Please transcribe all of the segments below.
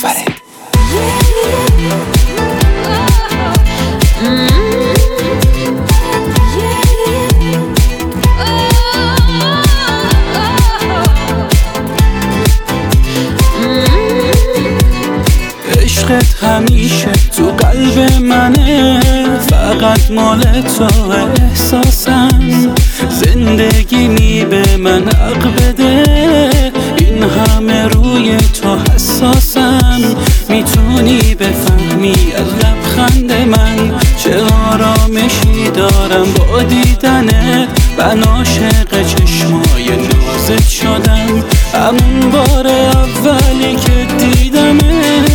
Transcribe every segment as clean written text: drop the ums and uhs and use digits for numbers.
فرنگ. عشقت همیشه تو قلب منه، فقط مال تو احساسم. زندگی به من حق بده، این همه روی تو حساسم. میتونی بفهمی از لبخند من چه آرامشی دارم با دیدنت. من عاشق چشمای نازت شدم همون بار اولی که دیدمت.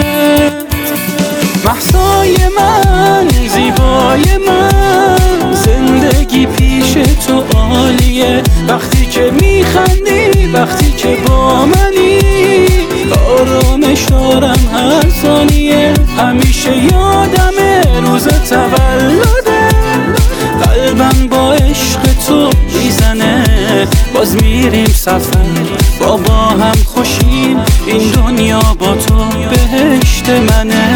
مهسای من، زیبای من، زندگی پیش تو عالیه. وقتی که میخندی، وقتی که با منی، آرامش دارم هر ثانیه. همیشه یادم روز تولده، قلبم با عشق تو میزنه. باز میریم سفر، با هم خوشیم، این دنیا با تو بهشت منه.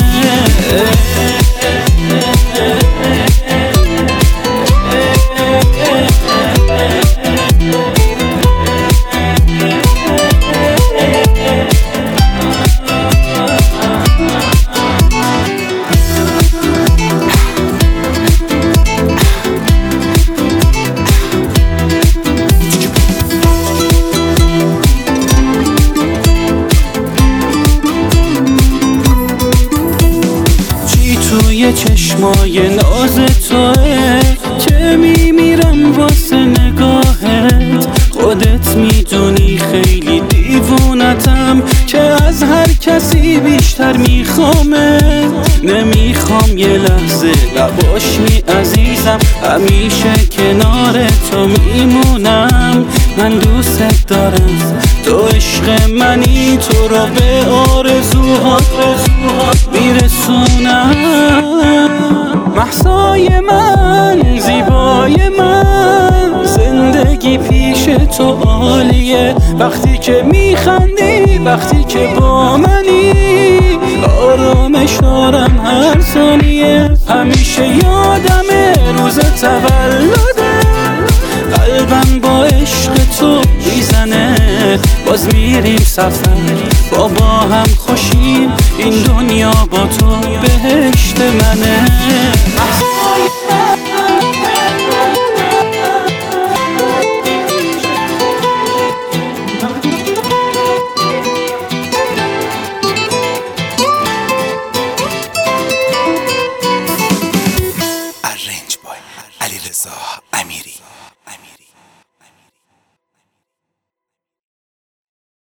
توی چشمای ناز توه که میمیرم واسه نگاهت. خودت میدونی خیلی دیوونتم که از هر کسی بیشتر میخوامت. نمیخوام یه لحظه نباشی عزیزم، همیشه کنار تو میمونم. من دوست دارم، تو عشق منی، تو رو به آرزوهات میرسونم. مهسای من، زیبای من، زندگی پیش تو عالیه. وقتی که میخندی، وقتی که با منی، آرامش دارم هر ثانیه. همیشه یادم روز تولده، قلبم با عشق تو میزنه. باز میریم سفر، با هم خوشیم، این دنیا با تو بهشت منه. ارنج بای علیرضا امیری.